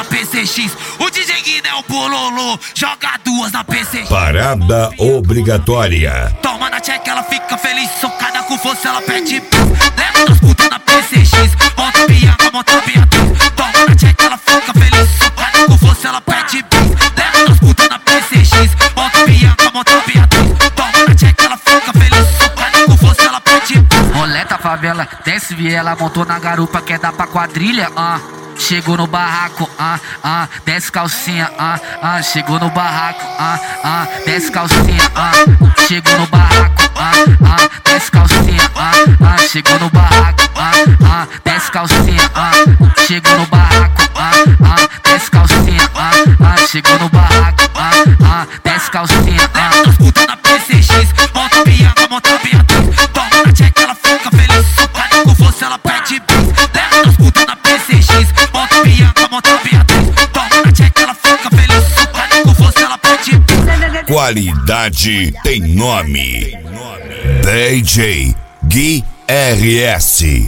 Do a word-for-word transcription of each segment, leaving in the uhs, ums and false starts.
na P C X. O D J Guiné é o bololô, joga duas na P C X. Parada obrigatória. Toma na tcheca, ela fica feliz, socada com força, ela pede paz. Leva das putas na P C X, monta Bianca, monta Beatriz. Toma na tcheca, ela fica feliz, socada com força, ela pede paz. Leva das putas na P C X, monta Bianca, monta Beatriz. Toma na tcheca, ela fica feliz, socada com força, ela pede paz. Roleta, favela, desce viela, montou na garupa, quer dar pra quadrilha, ah. Chegou no barraco, ah, ah, desce calcinha, ah, ah, chegou no barraco, ah, ah, desce calcinha, ah, chegou no barraco, ah, ah, desce calcinha, ah, ah, chegou no barraco, ah, ah, desce calcinha, ah, chegou no barraco, ah, ah, desce calcinha, ah, ah, chegou no barraco, ah, ah, desce calcinha, ah. Leva das putas na P C X, monta Bianca, monta Beatriz. Toma na tcheca, ela fica feliz, socada com força, ela pede bis. Leva das putas na P C X, monta Bianca, monta Beatriz. Toma na tcheca, ela fica feliz, socada com força, ela pede bis. Qualidade tem nome. D J Gui R S.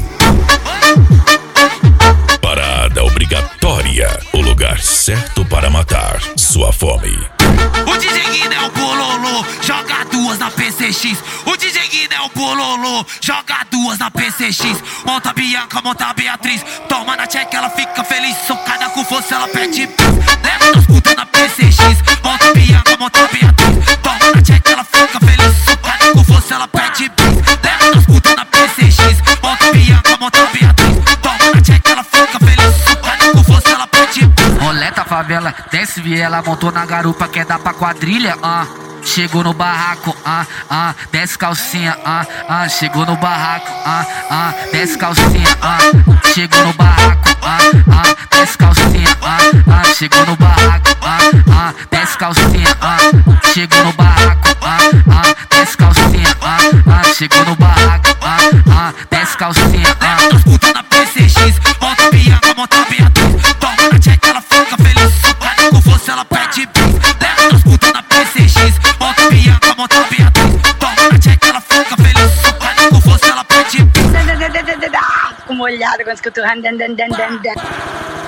Parada obrigatória. O lugar certo para matar sua fome. O D J Guiné é o bololô, joga duas na P C X. O D J Guiné é o bololô, joga duas na P C X. Monta Bianca, monta Beatriz. Toma na tcheca, ela fica feliz, socada com força, ela pede paz. Leva das putas na P C X, monta Bianca, monta Beatriz. Toma na tcheca, ela fica feliz, socada com força, ela pede paz. Leva das putas na P C X, monta Bianca, monta Beatriz. Toma na tcheca, ela fica feliz, socada com força, ela pede paz. Roleta, favela, desce viela, montou na garupa, quer dar pra quadrilha, ah. Chegou no barraco, ah, ah, desce calcinha, ah, ah, chegou no barraco, ah, ah, desce calcinha, ah, chegou no barraco, ah, ah, desce calcinha, ah, ah, chegou no barraco, ah, ah, desce calcinha, ah, chegou no barraco, ah, ah, desce calcinha, ah, ah, chegou no barraco, ah, ah, desce calcinha, ah. Leva das putas na P C X, monta Bianca, monta Beatriz. Toma na tcheca, ela fica feliz, socada com força, ela pede bis. Leva das putas na P C X, monta Bianca, monta Beatriz. Toma na tcheca, ela fica feliz, socada com força, ela pede bis. Fico molhada quando escuto.